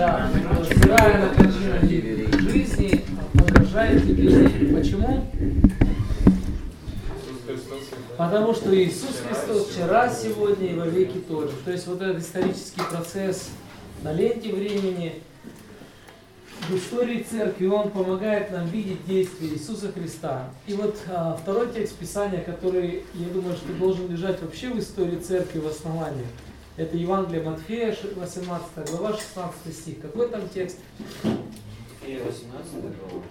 Да, взирая на картину жизни, подражайте Библии. Почему? Потому что Иисус Христос вчера, сегодня и во веки тот же. То есть вот этот исторический процесс на ленте времени, в истории церкви, он помогает нам видеть действия Иисуса Христа. И вот второй текст Писания, который, я думаю, что должен лежать вообще в истории церкви в основании, это Евангелие Матфея, 18 глава, 16 стих. Какой там текст? Матфея 18 глава.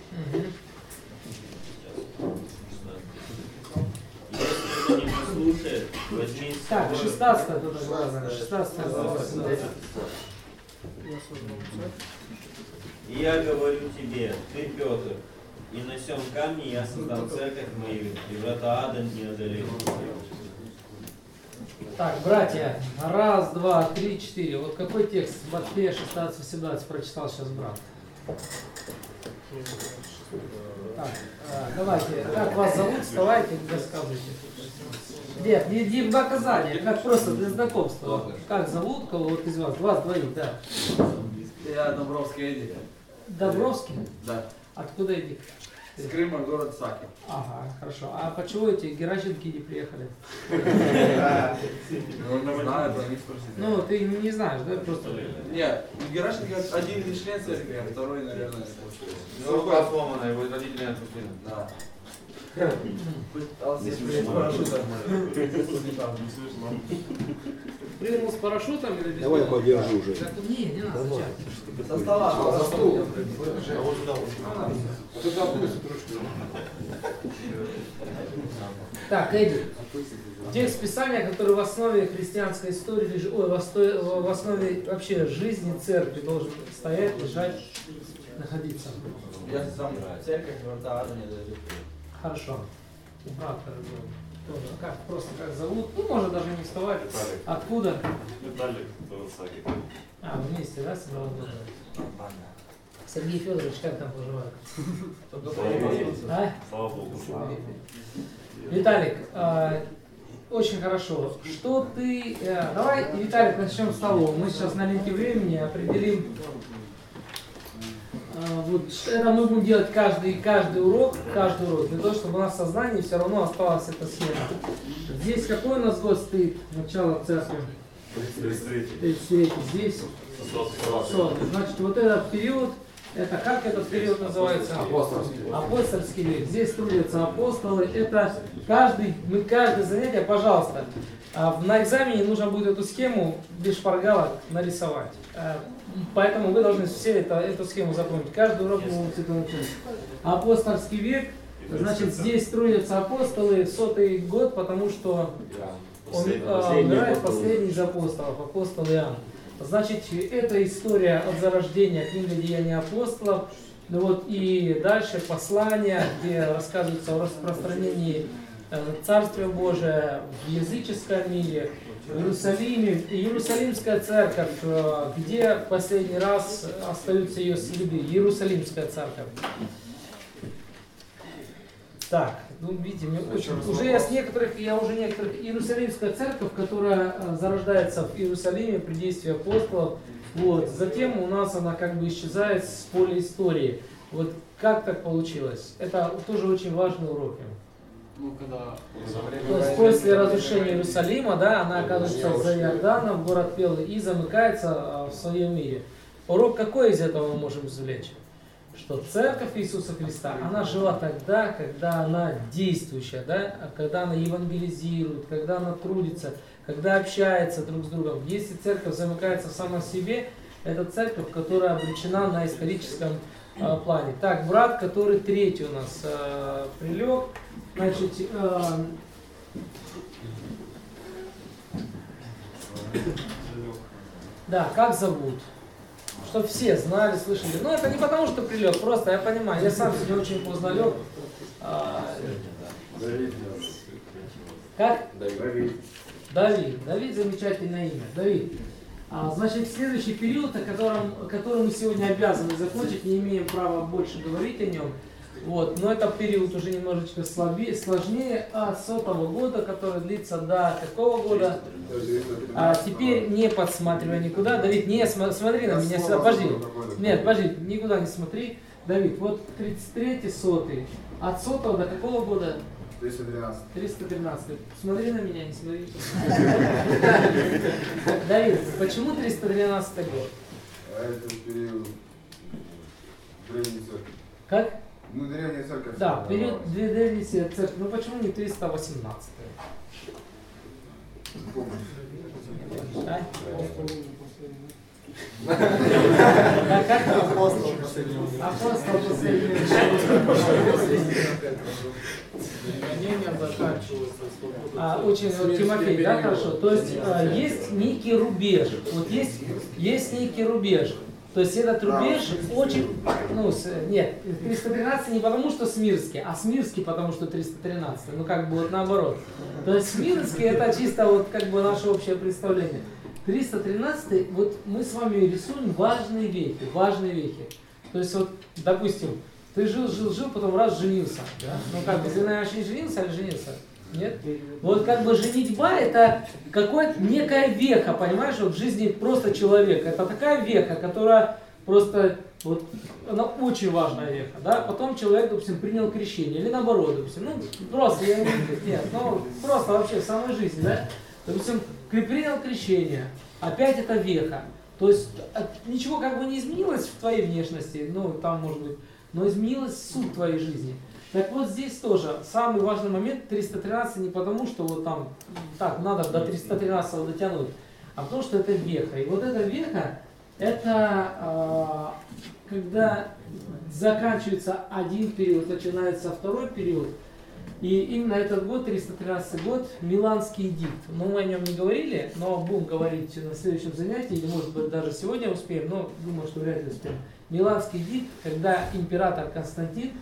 Если кто не послушает, возьми... Так, 16 глава, 16 глава. И я говорю тебе, ты Петр, и на сем камне я создам церковь мою, и врата ада не одолеют. Так, братья, раз, два, три, четыре. Вот какой текст Матфея 16-18 прочитал сейчас брат? Так, давайте, как вас зовут, вставайте и рассказывайте. Нет, не в наказание, как просто для знакомства. Как зовут кого-то из вас? Вас двоих, да. Я Добровский Эдик. Добровский? Да. Откуда Эдик? Из Крыма, город Саки. Ага, хорошо. А почему эти Геращенки не приехали? Не знаю, про них спросить. Ну, ты не знаешь, да? Просто... Нет, Геращенко один не член церкви, а второй, наверное, Ну, рука сломана, его родители отпустили. да. Прыгнул с парашютом или без? Давай подержу уже. Не надо. Со стола. За стул. А вот сюда лучше. Так, Эдди, текст Писания, который в основе христианской истории, в основе вообще жизни церкви должен стоять, лежать, находиться. Я сам церковь, врата ада не дойдет. Хорошо. У брата тоже. Как, просто как зовут? Ну, может даже не вставать. Откуда? Виталик, Саки. А, вместе, да, с молодым? Сергей Федорович, как там поживает? А? Слава Богу. Виталик, очень хорошо. Что ты... Давай, Виталик, начнем с того. Мы сейчас на ленте времени определим... Вот это мы будем делать каждый урок, для того, чтобы у нас в сознании все равно осталась эта схема. Здесь какой у нас год стоит? Начало церкви? 33. Здесь? 100. Значит, вот этот период, это как этот период называется? Апостольский век. Здесь трудятся апостолы. Это каждое занятие, пожалуйста, на экзамене нужно будет эту схему без шпаргалок нарисовать. Поэтому вы должны все эту схему запомнить. Каждый урок мы будем это учить. Апостольский век, значит, здесь трудятся апостолы, 100-й год, потому что умирает последний из апостолов, апостол Иоанн. Значит, это история от зарождения, книга Деяний апостолов, ну вот, и дальше послания, где рассказывается о распространении Царствия Божия в языческом мире, в Иерусалиме, Иерусалимская церковь, где последний раз остаются ее следы, Иерусалимская церковь. Так, ну видите, мне очень, уже я уже некоторых, Иерусалимская церковь, которая зарождается в Иерусалиме при действии апостолов, вот, затем у нас она как бы исчезает с поля истории. Вот как так получилось? Это тоже очень важные уроки. Ну, когда... То есть после разрушения Иерусалима, да, она оказывается за Иорданом, город Пелы, и замыкается в своем мире. Урок какой из этого мы можем извлечь? Что церковь Иисуса Христа, она жила тогда, когда она действующая, да, когда она евангелизирует, когда она трудится, когда общается друг с другом. Если церковь замыкается сама в себе, это церковь, которая обречена на историческом плане. Так, брат, который третий у нас прилег, значит, да, как зовут? Чтобы все знали, слышали. Ну, это не потому, что прилег, просто я понимаю, я сам сегодня очень поздно лег. Как? Давид, замечательное имя. Давид. Значит, следующий период, который мы сегодня обязаны закончить, не имеем права больше говорить о нем, Вот, но это период уже немножечко сложнее, от 100-го года, который длится до какого года? А теперь не подсматривай никуда. Давид, не смотри на меня, подожди. Нет, подожди, никуда не смотри. Давид, вот 33-й, 100-й. От 100-го до какого года? 313. 313. Смотри на меня, не смотри. Давид, почему 313 год? А это период древней церкви. Как? Ну, древняя церковь. Да, период древней церкви. Ну почему не 318? А? Как? Апостол последний. Очень, вот Тимофей, да, хорошо. То есть есть некий рубеж. Вот есть некий рубеж. То есть этот рубеж очень, ну, нет, 313 не потому, что Смирский, а Смирский потому, что 313. Ну, как бы вот наоборот. То есть Смирский это чисто вот как бы наше общее представление. 313, вот мы с вами рисуем важные вехи. То есть вот, допустим, ты жил, потом раз женился. Да? Ну как бы ты, наверное, не женился или женился? Нет? Вот как бы женитьба это какая-то некая веха, понимаешь, вот в жизни просто человека. Это такая веха, которая просто, вот, она очень важная веха. Да? Потом человек, допустим, принял крещение, или наоборот, допустим, ну просто, я не видел, нет, ну просто вообще в самой жизни, да? Допустим, принял крещение, опять это веха. То есть ничего как бы не изменилось в твоей внешности, ну там может быть, но изменилась суть твоей жизни. Так вот здесь тоже самый важный момент 313 не потому, что вот там так надо до 313 дотянуть, а потому что это веха. И вот эта веха, это когда заканчивается один период, начинается второй период. И именно этот год, 313 год, Миланский эдикт. Но мы о нем не говорили, но будем говорить на следующем занятии, или может быть даже сегодня успеем, но думаю, что вряд ли успеем. Миланский эдикт, когда император Константин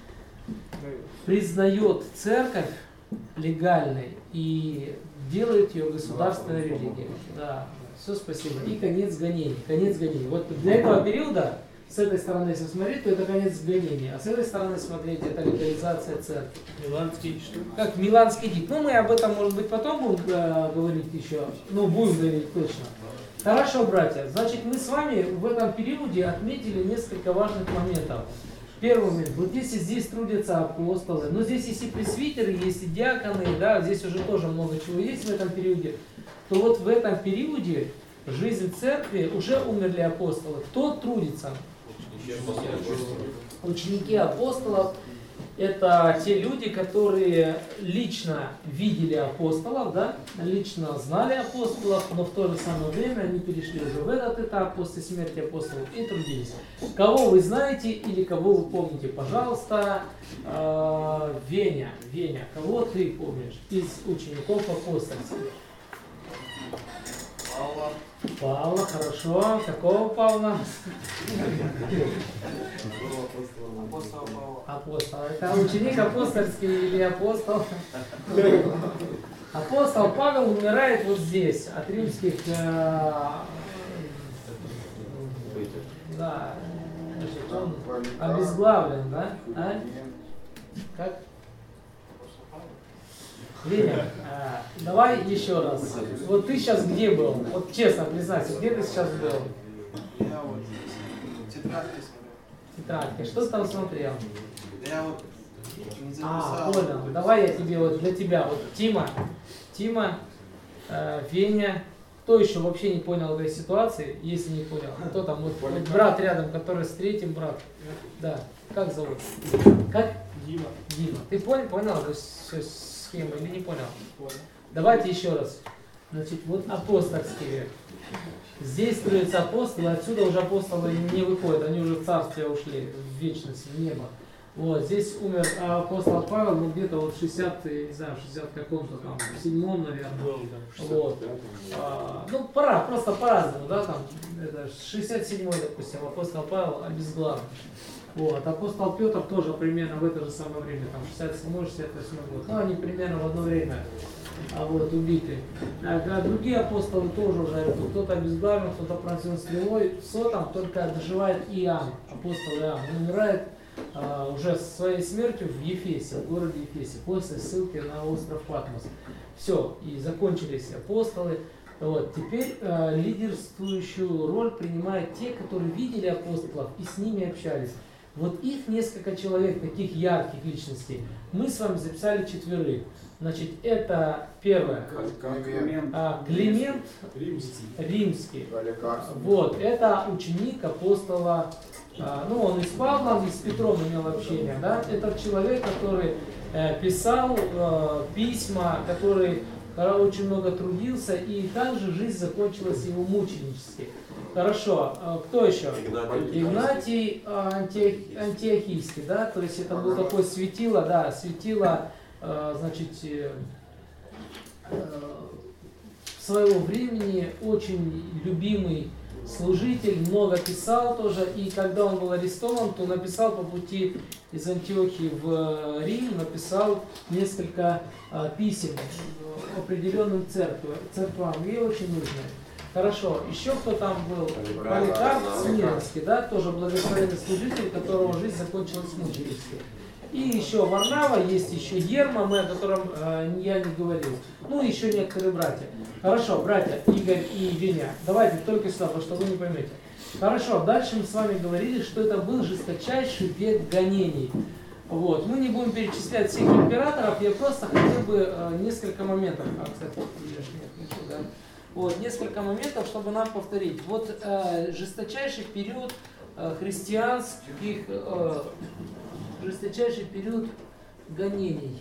признает церковь легальной и делает ее государственной религией. Да, все, спасибо. И конец гонений. Вот для этого периода, с этой стороны, если смотреть, то это конец гонений. А с этой стороны смотреть, это легализация церкви. Миланский что? Как Миланский эдикт. Ну, мы об этом, может быть, потом будем говорить еще. Ну, будем говорить точно. Хорошо, братья. Значит, мы с вами в этом периоде отметили несколько важных моментов. Первый момент. Вот если здесь трудятся апостолы, но здесь есть и пресвитеры, есть и диаконы, да, здесь уже тоже много чего есть в этом периоде, то вот в этом периоде жизнь церкви уже умерли апостолы. Кто трудится? Ученики апостолов. Это те люди, которые лично видели апостолов, да, лично знали апостолов, но в то же самое время они перешли уже в этот этап после смерти апостолов и трудились. Кого вы знаете или кого вы помните? Пожалуйста, Веня, кого ты помнишь из учеников апостольских? Павла, хорошо. Какого Павла? Апостол. Это ученик апостольский или апостол? Апостол Павел умирает вот здесь, от римских... Да. Значит, он обезглавлен, да? А? Как? Леня, давай еще раз. Вот ты сейчас где был? Вот честно признайся, где ты сейчас был? Я вот тетрадки смотрел. Тетрадки. Что ты там смотрел? Я вот не записал. Понял. Давай я тебе вот для тебя. Вот Тима, Веня. Кто еще вообще не понял этой ситуации, если не понял? Кто там? Вот брат рядом, который с третьим брат. Да. Как зовут? Как? Дима. Ты понял эту схему или не понял? Давайте еще раз. Значит, вот апостольский век. Здесь строятся апостолы, отсюда уже апостолы не выходят, они уже в царствие ушли, в вечность, в небо. Вот, здесь умер апостол Павел, ну где-то вот 60, не знаю, 60 каком-то там, в 7-м, наверное. Вот. Ну, просто по-разному, да, там, это 67-й, допустим, апостол Павел обезглавлен. Вот, апостол Петр тоже примерно в это же самое время, там, 67-68 год. Ну, они примерно в одно время вот, убиты. А другие апостолы тоже уже, кто-то обезглавлен, кто-то пронзен стрелой. В 100-м только доживает Иоанн, апостол Иоанн. Он умирает уже своей смертью в Ефесе, в городе Ефесе, после ссылки на остров Патмос. Все, и закончились апостолы. Вот. Теперь лидерствующую роль принимают те, которые видели апостолов и с ними общались. Вот их несколько человек, таких ярких личностей, мы с вами записали 4. Значит, это первое, Климент Римский. Вот, это ученик апостола, ну он и с Павлом, и с Петром имел общение, да? Это человек, который писал письма, который очень много трудился, и также жизнь закончилась его мученически. Хорошо, кто еще? Игнатий Антиохийский, да, то есть это был такой светило, да, светило, значит, своего времени, очень любимый служитель, много писал тоже, и когда он был арестован, то написал по пути из Антиохии в Рим, написал несколько писем определенным церквам, и очень нужные. Хорошо, еще кто там был? Поликарп Смирнский, да, тоже благословенный служитель, которого жизнь закончилась мученически. И еще Варнава, есть еще Герма, мы о котором я не говорил. Ну, еще некоторые братья. Хорошо, братья Игорь и Веня. Давайте только сюда, потому что вы не поймете. Хорошо, дальше мы с вами говорили, что это был жесточайший век гонений. Вот. Мы не будем перечислять всех императоров, я просто хотел бы несколько моментов. Кстати, да? Вот, несколько моментов, чтобы нам повторить. Вот жесточайший период христианских, жесточайший период гонений.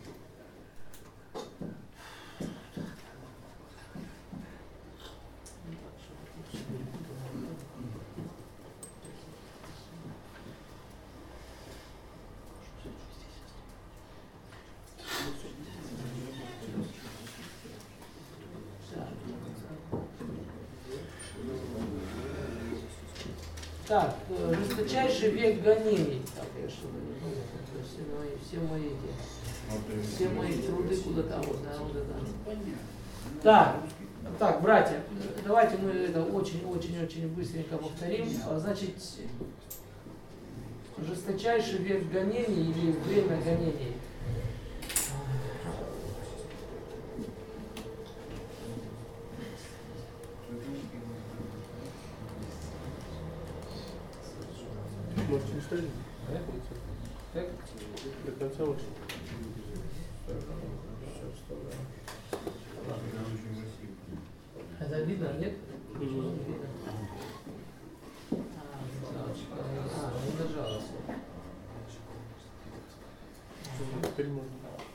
Так, жесточайший век гонений. Так, я что-то не помню. Все мои труды куда-то, вот это. Так, братья, давайте мы это очень быстренько повторим. Значит, жесточайший век гонений или время гонений. Как? До конца очень. Это видно, нет? Видно. Не нажалась. Теперь можно.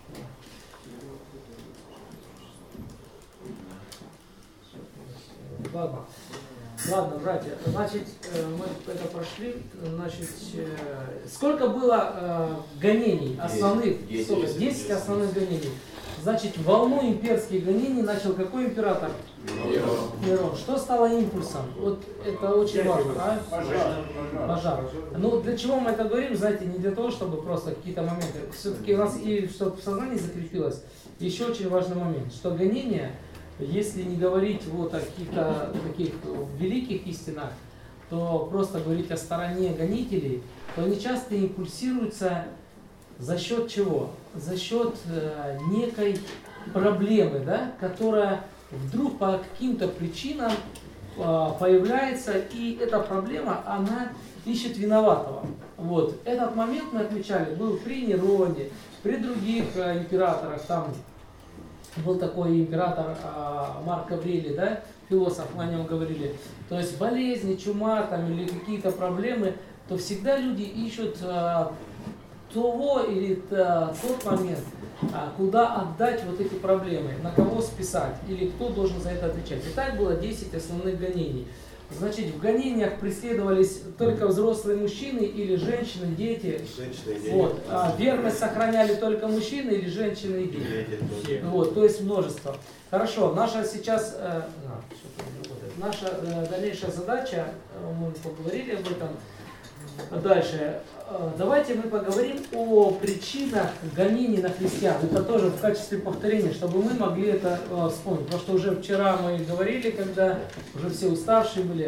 Ладно, братья, значит, мы это прошли, значит, сколько было гонений основных? 10 основных гонений. Значит, волну имперских гонений начал какой император? Нерон. Что стало импульсом? Вот это очень важно. Пожар. Ну, для чего мы это говорим, знаете, не для того, чтобы просто какие-то моменты. Все-таки у нас, и чтобы в сознании закрепилось, еще очень важный момент, что гонения, если не говорить вот о каких-то таких великих истинах, то просто говорить о стороне гонителей, то они часто импульсируются за счет чего? За счет некой проблемы, да, которая вдруг по каким-то причинам появляется, и эта проблема, она ищет виноватого. Вот. Этот момент, мы отмечали, был при Нероне, при других императорах, там был такой император Марк Аврелий, да, философ, мы о нем говорили. То есть болезни, чума там, или какие-то проблемы, то всегда люди ищут того или тот момент, куда отдать вот эти проблемы, на кого списать, или кто должен за это отвечать. И так было 10 основных гонений. Значит, в гонениях преследовались только взрослые мужчины или женщины, дети. Вот. Верность сохраняли только мужчины или женщины и дети. Вот, то есть множество. Хорошо, наша сейчас, наша дальнейшая задача, мы поговорили об этом. Дальше. Давайте мы поговорим о причинах гонений на христиан. Это тоже в качестве повторения, чтобы мы могли это вспомнить. Потому что уже вчера мы говорили, когда уже все уставшие были.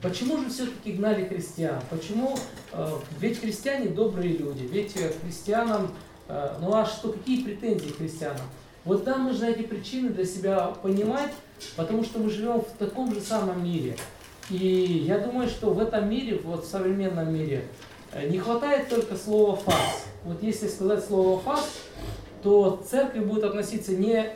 Почему же все-таки гнали христиан? Почему? Ведь христиане добрые люди, ведь христианам, ну а что, какие претензии к христианам? Вот нам нужно эти причины для себя понимать, потому что мы живем в таком же самом мире. И я думаю, что в этом мире, вот в современном мире, не хватает только слова «фас». Вот если сказать слово «фас», то церковь будет относиться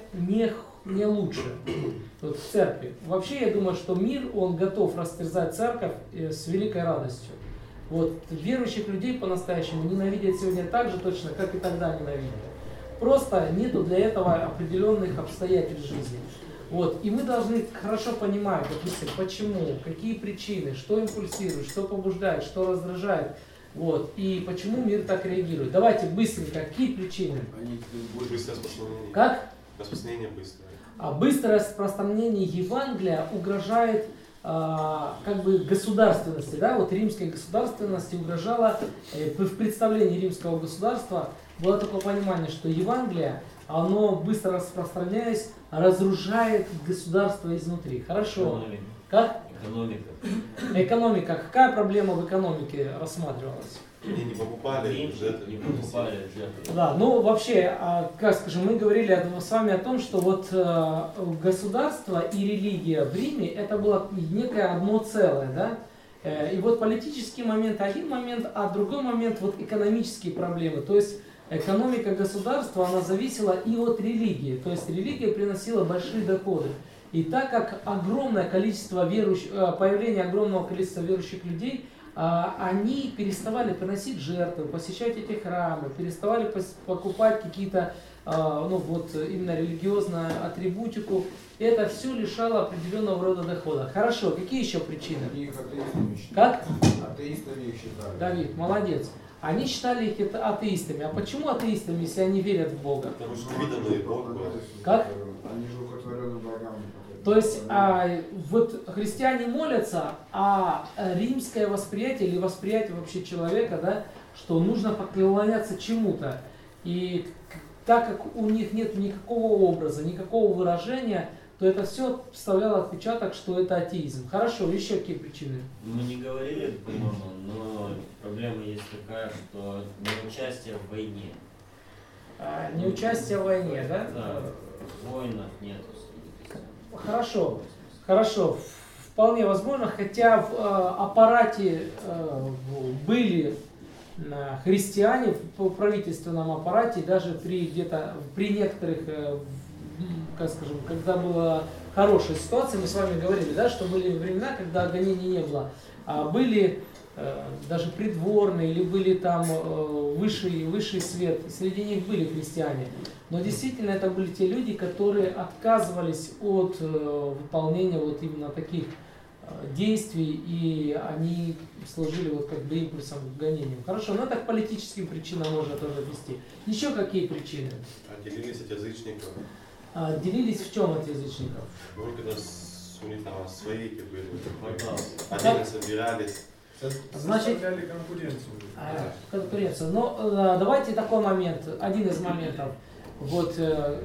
не лучше. Вот в церкви. Вообще, я думаю, что мир, он готов растерзать церковь с великой радостью. Вот верующих людей по-настоящему ненавидят сегодня так же точно, как и тогда ненавидели. Просто нету для этого определенных обстоятельств жизни. Вот. И мы должны хорошо понимать, допустим, почему, какие причины, что импульсирует, что побуждает, что раздражает. Вот. И почему мир так реагирует. Давайте быстренько, какие причины? Они будут быстрое распространение. Как? Распространение быстрое. А быстрое распространение Евангелия угрожает как бы государственности. Да? Вот римской государственности угрожало, в представлении римского государства было такое понимание, что Евангелие, оно быстро распространяясь, разрушает государство изнутри. Хорошо. Экономика. Как? Экономика. Экономика. Какая проблема в экономике рассматривалась? Они не покупали, Не покупали жертвы. Да, ну вообще, как скажем, мы говорили с вами о том, что вот государство и религия в Риме это было некое одно целое, да? И вот политический момент один момент, а другой момент вот экономические проблемы. То есть экономика государства, она зависела и от религии. То есть религия приносила большие доходы. И так как огромное количество появление огромного количества верующих людей, они переставали приносить жертвы, посещать эти храмы, переставали покупать какие-то, ну вот именно религиозную атрибутику. Это все лишало определенного рода дохода. Хорошо, какие еще причины? Их атеистами считали. Как? Атеистами их считали. Давид, молодец. Они считали их атеистами. А почему атеистами, если они верят в Бога? потому что невиданный Бог был. Как? Они же укотворены богами. То есть вот христиане молятся, а римское восприятие или восприятие вообще человека, да, что нужно поклоняться чему-то. И так как у них нет никакого образа, никакого выражения, то это все вставляло отпечаток, что это атеизм. Хорошо, еще какие причины? Мы не говорили, по-моему, но проблема есть такая, что неучастие в войне. Неучастие в войне, да? Да, войнах нет. Хорошо, хорошо, вполне возможно, хотя в аппарате были христиане, в правительственном аппарате, даже при некоторых, как скажем, когда была хорошая ситуация, мы с вами говорили, да, что были времена, когда гонений не было, были даже придворные, или были там высший свет, среди них были христиане. Но действительно это были те люди, которые отказывались от выполнения вот именно таких действий, и они служили вот как бы импульсом к гонениям. Хорошо, но это к политическим причинам можно тоже отнести. Еще какие причины? Отделились от язычников. Делились в чем от язычников? Только у них там свои были. Хватало. Отдельно собирались. Значит, конкуренцию. конкуренцию. Но давайте такой момент, один из моментов. Вот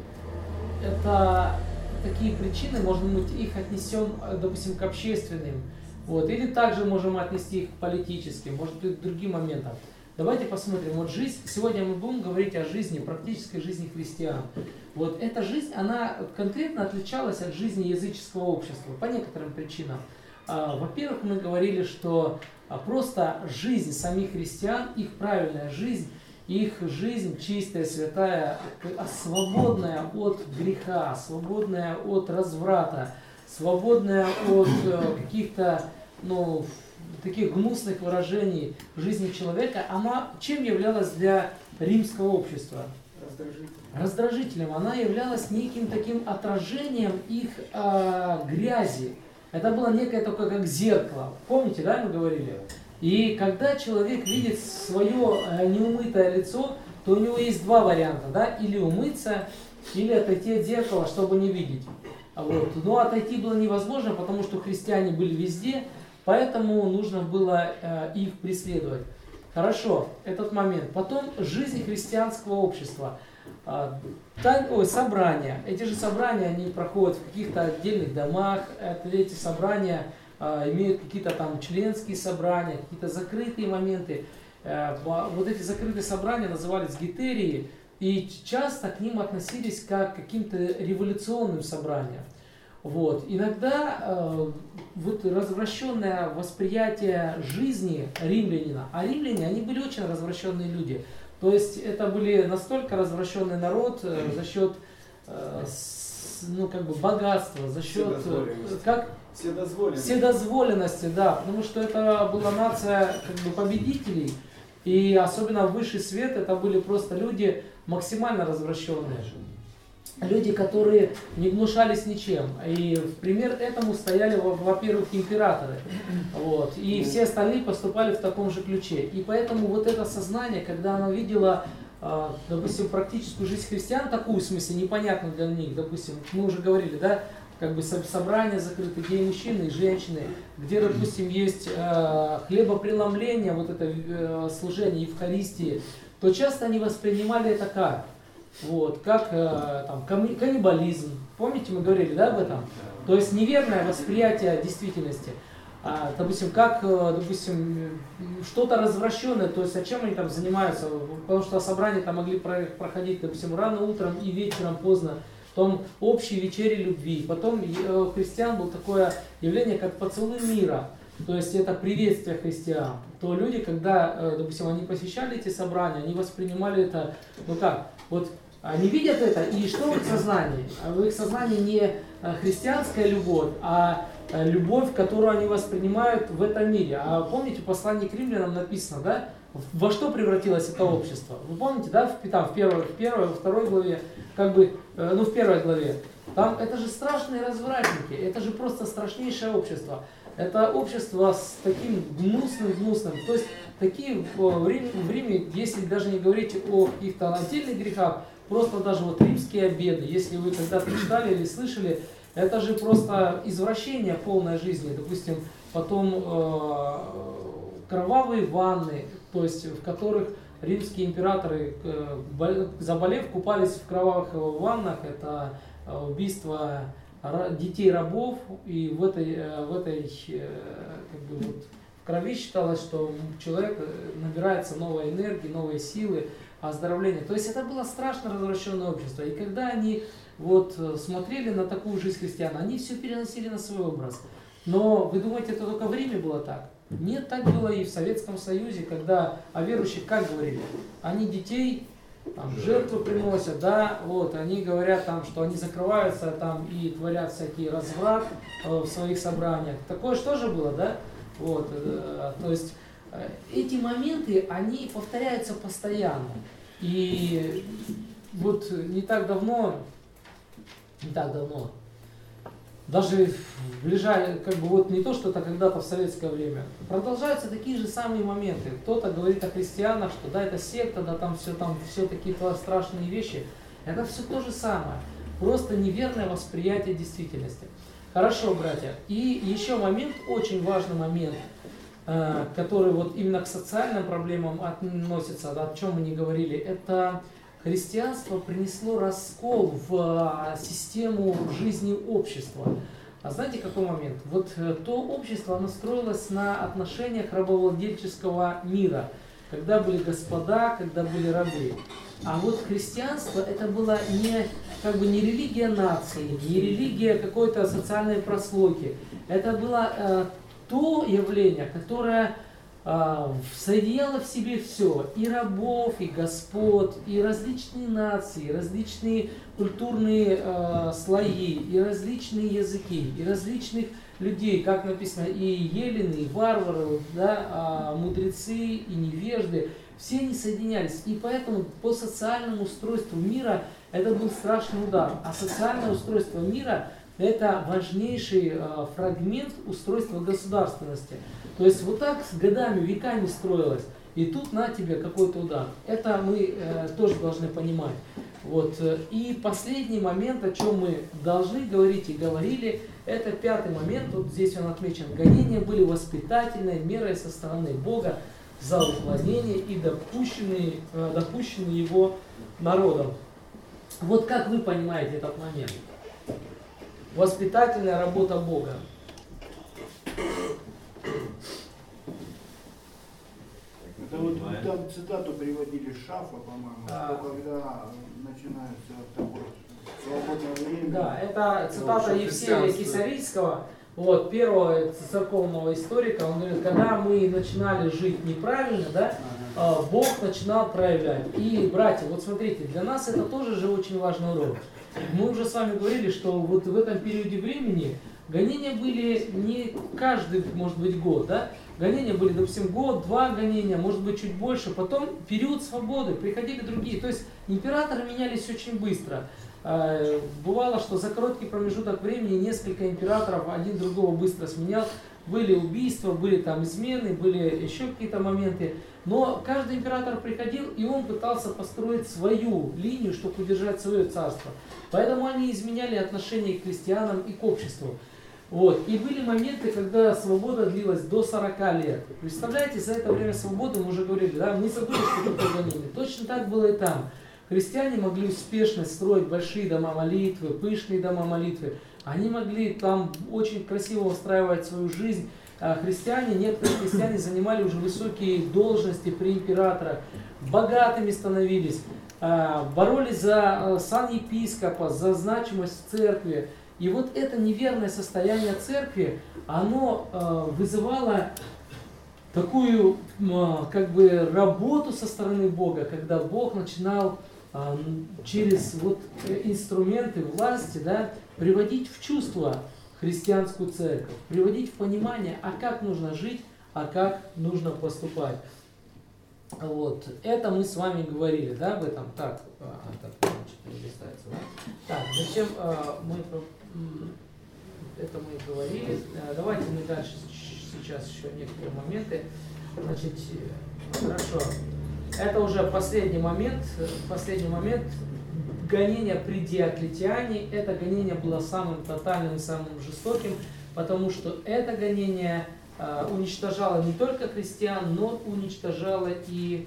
это такие причины, может быть, их отнесем, допустим, к общественным. Вот, или также можем отнести их к политическим, может быть, к другим моментам. Давайте посмотрим. Вот жизнь, сегодня мы будем говорить о жизни, практической жизни христиан. Вот эта жизнь, она конкретно отличалась от жизни языческого общества по некоторым причинам. Во-первых, мы говорили, что просто жизнь самих христиан, их правильная жизнь, их жизнь чистая, святая, свободная от греха, свободная от разврата, свободная от каких-то, ну, таких гнусных выражений в жизни человека, она чем являлась для римского общества? Раздражителем. Она являлась неким таким отражением их грязи. Это было некое такое как зеркало. Помните, да, мы говорили? И когда человек видит свое неумытое лицо, то у него есть два варианта, да, или умыться, или отойти от зеркала, чтобы не видеть. Вот. Но отойти было невозможно, потому что христиане были везде, поэтому нужно было их преследовать. Хорошо, этот момент. Потом жизнь христианского общества. Собрания. Эти же собрания, они проходят в каких-то отдельных домах. Эти собрания имеют какие-то там членские собрания, какие-то закрытые моменты. Вот эти закрытые собрания назывались гетерии, и часто к ним относились как к каким-то революционным собраниям. Вот. Иногда вот развращенное восприятие жизни римлянина, а римляне, они были очень развращенные люди. То есть это были настолько развращенный народ за счет ну, как бы богатства, за счет вседозволенности, да, потому что это была нация как бы победителей, и особенно высший свет это были просто люди максимально развращенные. Люди, которые не гнушались ничем. И в пример этому стояли, во-первых, императоры. Вот. И все остальные поступали в таком же ключе. И поэтому вот это сознание, когда оно видело, допустим, практическую жизнь христиан, такую, в смысле, непонятную для них, допустим, мы уже говорили, да, как бы собрания закрыты, где и мужчины, и женщины, где, допустим, есть хлебопреломление, вот это служение Евхаристии, то часто они воспринимали это как? Вот, как там, каннибализм. Помните, мы говорили, да, об этом? То есть неверное восприятие действительности. Допустим, как, допустим, что-то развращенное, то есть, чем они там занимаются, потому что собрания там могли проходить, допустим, рано утром и вечером поздно, потом общие вечери любви, потом у христиан было такое явление, как поцелуй мира, то есть это приветствие христиан. То люди, когда, допустим, они посещали эти собрания, они воспринимали это, ну как, вот они видят это, и что в их сознании? В их сознании не христианская любовь, а любовь, которую они воспринимают в этом мире. А помните, в послании к римлянам написано, да, во что превратилось это общество? Вы помните, да, в первой, во второй главе, как бы, ну в первой главе, там это же страшные развратники, это же просто страшнейшее общество. Это общество с таким гнусным, то есть такие в Риме, если даже не говорить о каких-то отдельных грехах, просто даже вот римские обеды, если вы когда-то читали или слышали, это же просто извращение полной жизни. Допустим, потом кровавые ванны, то есть в которых римские императоры, заболев, купались в кровавых ваннах, это убийство детей рабов, и в этой как бы вот, в крови считалось, что человек набирается новой энергии, новой силы, оздоровления. То есть это было страшно развращенное общество. И когда они вот смотрели на такую жизнь христиан, они все переносили на свой образ. Но вы думаете, это только в Риме было так? Нет, так было и в Советском Союзе, когда о верующих как говорили? Они детей там, жертву приносят, да, вот, они говорят там, что они закрываются там и творят всякий разврат в своих собраниях. Такое же тоже было, да? Вот, то есть эти моменты, они повторяются постоянно. И вот не так давно, даже в ближайшее, как бы вот не то, что это когда-то в советское время, продолжаются такие же самые моменты. Кто-то говорит о христианах, что да, это секта, да, там все такие страшные вещи. Это все то же самое. Просто неверное восприятие действительности. Хорошо, братья. И еще момент, очень важный момент, который вот именно к социальным проблемам относится, о чем мы не говорили, это христианство принесло раскол в систему жизни общества. А знаете, какой момент? Вот то общество, оно строилось на отношениях рабовладельческого мира, когда были господа, когда были рабы. А вот христианство это было не религия нации, не религия какой-то социальной прослойки. Это было то явление, которое соединяло в себе все, и рабов, и господ, и различные нации, и различные культурные слои, и различные языки, и различных людей, как написано, и елены, и варвары, да, мудрецы, и невежды, все они соединялись. И поэтому по социальному устройству мира это был страшный удар. А социальное устройство мира это важнейший фрагмент устройства государственности. То есть вот так с годами, веками строилось. И тут на тебе какой-то удар. Это мы тоже должны понимать. Вот. И последний момент, о чем мы должны говорить и говорили, это 5-й момент. Вот здесь он отмечен. Гонения были воспитательной мерой со стороны Бога за уклонение и допущенные его народом. Вот как вы понимаете этот момент? Воспитательная работа Бога. Вот там цитату приводили Шафа, по-моему, что когда начинается такое свободное время. Да, это цитата Ну, Евсевия христианство. Кисарийского, вот, первого церковного историка. Он говорит, когда мы начинали жить неправильно, да, Бог начинал проявлять. И, братья, вот смотрите, для нас это тоже же очень важный урок. Мы уже с вами говорили, что вот в этом периоде времени гонения были не каждый, может быть, год, да? Гонения были, допустим, год, два гонения, может быть, чуть больше. Потом период свободы, приходили другие. То есть императоры менялись очень быстро. Бывало, что за короткий промежуток времени несколько императоров один другого быстро сменял. Были убийства, были там измены, были еще какие-то моменты. Но каждый император приходил, и он пытался построить свою линию, чтобы удержать свое царство. Поэтому они изменяли отношение к крестьянам и к обществу. Вот. И были моменты, когда свобода длилась до 40 лет. Представляете, за это время свободы, мы уже говорили, да, мы забыли, что такое гонение. Точно так было и там. Христиане могли успешно строить большие дома молитвы, пышные дома молитвы. Они могли там очень красиво устраивать свою жизнь. Христиане, некоторые христиане занимали уже высокие должности при императорах, богатыми становились, боролись за сан епископа, за значимость в церкви. И вот это неверное состояние церкви, оно вызывало такую как бы работу со стороны Бога, когда Бог начинал через вот инструменты власти, да, приводить в чувство христианскую церковь, приводить в понимание, а как нужно жить, а как нужно поступать. Вот. Это мы с вами говорили, да, об этом. Так, не листается, да? Так, зачем это мы говорили. Давайте мы дальше сейчас еще некоторые моменты. Значит, хорошо. Это уже последний момент. Гонение при Диоклетиане. Это гонение было самым тотальным и самым жестоким, потому что это гонение уничтожало не только христиан, но уничтожало и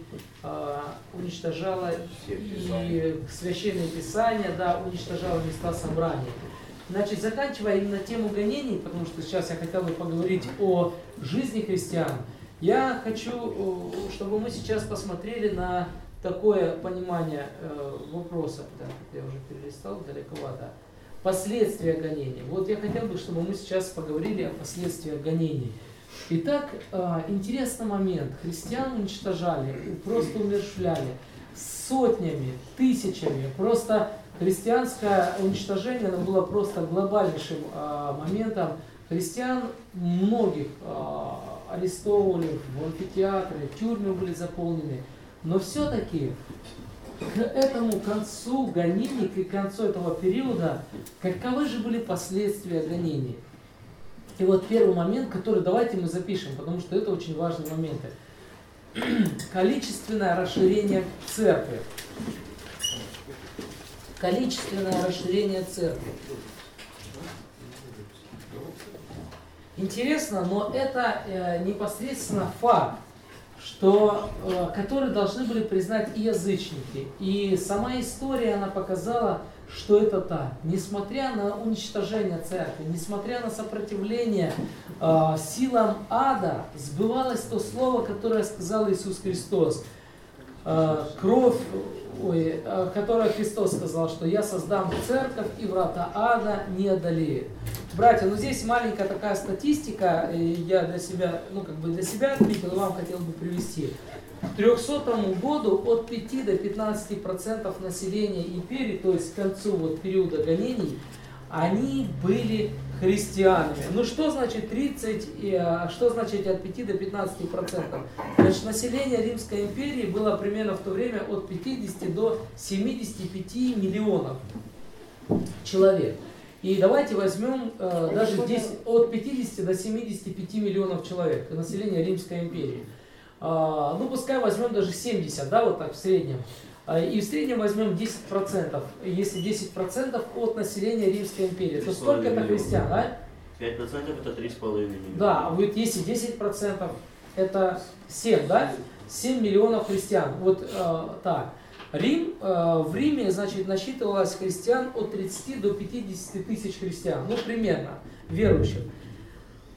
священные писания, да, уничтожало места собрания. Значит, заканчивая именно тему гонений, потому что сейчас я хотел бы поговорить о жизни христиан, я хочу, чтобы мы сейчас посмотрели на такое понимание вопроса. Так, я уже перелистал, далековато. Последствия гонений. Вот я хотел бы, чтобы мы сейчас поговорили о последствиях гонений. Итак, интересный момент. Христиан уничтожали, просто умерщвляли сотнями, тысячами. Просто христианское уничтожение, оно было просто глобальнейшим моментом. Христиан многих арестовывали в амфитеатры, тюрьмы были заполнены. Но все-таки к этому концу гонений, к концу этого периода, каковы же были последствия гонений? И вот первый момент, который давайте мы запишем, потому что это очень важные моменты. Количественное расширение церкви. Количественное расширение церкви. Интересно, но это непосредственно факт, который должны были признать и язычники. И сама история, она показала, что это так. Несмотря на уничтожение церкви, несмотря на сопротивление силам ада, сбывалось то слово, которое сказал Иисус Христос. Которое Христос сказал, что я создам церковь, и врата ада не одолеют. Братья, ну здесь маленькая такая статистика, я для себя отметил, и вам хотел бы привести. К 300 году от 5 до 15% населения империи, то есть к концу вот периода гонений, они были христианами. Ну что значит 30, что значит от 5 до 15%? Значит, население Римской империи было примерно в то время от 50 до 75 миллионов человек. И давайте возьмем даже здесь от 50 до 75 миллионов человек, население Римской империи. Ну пускай возьмем даже 70, да, вот так в среднем. И в среднем возьмем 10%. Если 10% от населения Римской империи, то сколько это христиан, да? 5% это 3,5 миллиона. Да, вот если 10%, это 7, да? 7 миллионов христиан. Вот так. В Риме, значит, насчитывалось христиан от 30 до 50 тысяч христиан. Ну, примерно, верующих.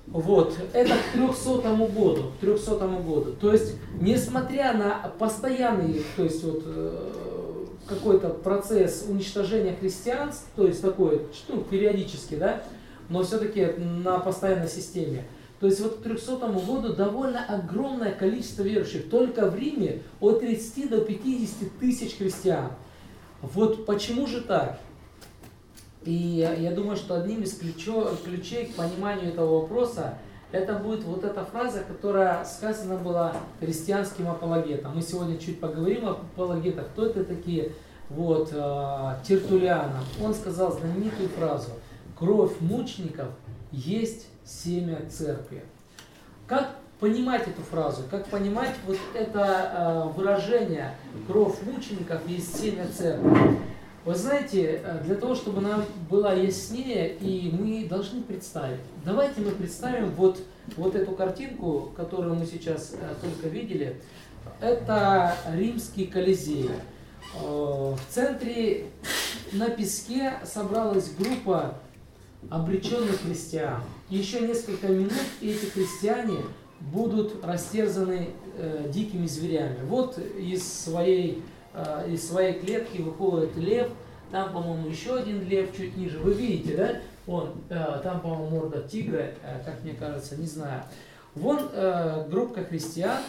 Вот, это к 300 году, к 300 году. То есть, несмотря на постоянный, то есть вот какой-то процесс уничтожения христианств, то есть такой, ну, периодически, да, но все-таки на постоянной системе. То есть вот к 300 году довольно огромное количество верующих. Только в Риме от 30 до 50 тысяч христиан. Вот почему же так? И я думаю, что одним из ключей к пониманию этого вопроса это будет вот эта фраза, которая сказана была христианским апологетом. Мы сегодня чуть поговорим об апологетах. Кто это такие? Вот, Тертуллиана. Он сказал знаменитую фразу: «Кровь мучеников есть семя церкви». Как понимать эту фразу? Как понимать вот это выражение «кровь мучеников есть семя церкви»? Вы знаете, для того, чтобы нам было яснее, и мы должны представить. Давайте мы представим вот эту картинку, которую мы сейчас только видели. Это римский Колизей. В центре на песке собралась группа обреченных христиан. Еще несколько минут, и эти христиане будут растерзаны дикими зверями. Вот из своей клетки выходит лев, там, по-моему, еще один лев чуть ниже. Вы видите, да? Там, по-моему, морда тигра, как мне кажется, не знаю. Вон группа христиан,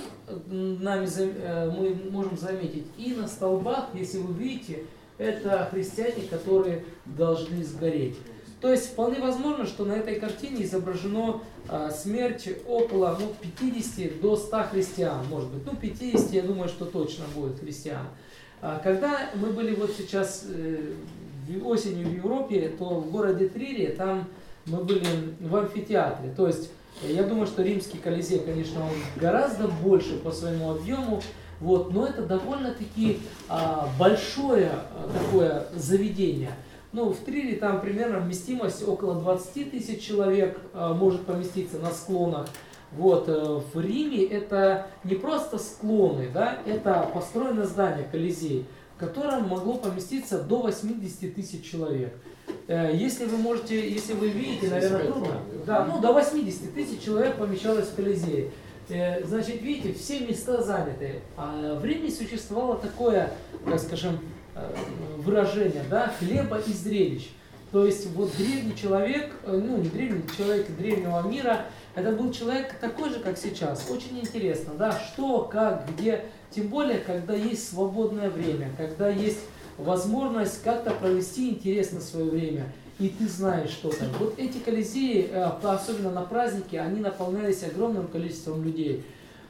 мы можем заметить, и на столбах, если вы видите, это христиане, которые должны сгореть. То есть вполне возможно, что на этой картине изображена смерть около 50 до 100 христиан, может быть. 50, я думаю, что точно будет христиан. Когда мы были вот сейчас осенью в Европе, то в городе Трире, там мы были в амфитеатре. То есть я думаю, что римский Колизей, конечно, он гораздо больше по своему объему, вот, но это довольно-таки большое такое заведение. Ну, в Трире там примерно вместимость около 20 тысяч человек может поместиться на склонах. Вот, в Риме это не просто склоны, да, это построенное здание, Колизей, в котором могло поместиться до 80 тысяч человек. Если вы видите, наверное, трудно, да, до 80 тысяч человек помещалось в Колизее. Значит, видите, все места заняты. А в Риме существовало такое, так скажем, выражение, да, хлеба и зрелищ. То есть вот древний человек, не древний человек древнего мира, это был человек такой же, как сейчас. Очень интересно, да, что, как, где. Тем более, когда есть свободное время, когда есть возможность как-то провести интересно свое время, и ты знаешь что-то. Вот эти Колизеи, особенно на праздники, они наполнялись огромным количеством людей.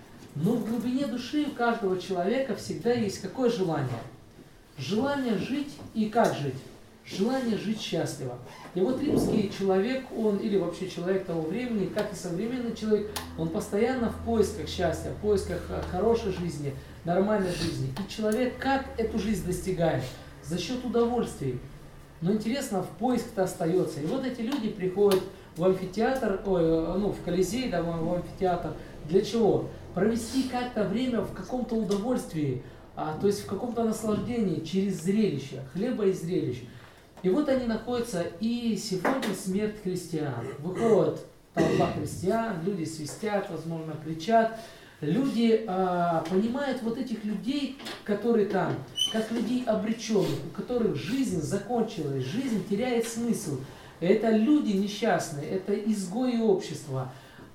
Но в глубине души у каждого человека всегда есть какое желание? Желание жить и как жить? Желание жить счастливо. И вот римский человек, он, или вообще человек того времени, как и современный человек, он постоянно в поисках счастья, в поисках хорошей жизни, нормальной жизни. И человек как эту жизнь достигает? За счет удовольствий. Но интересно, в поиск-то остается. И вот эти люди приходят в амфитеатр, в Колизей, да, в амфитеатр. Для чего? Провести как-то время в каком-то удовольствии, то есть в каком-то наслаждении через зрелище, хлеба и зрелищ. И вот они находятся, и сегодня смерть христиан. Выходит толпа христиан, люди свистят, возможно, кричат. Люди понимают вот этих людей, которые там, как людей обреченных, у которых жизнь закончилась, жизнь теряет смысл. Это люди несчастные, это изгои общества,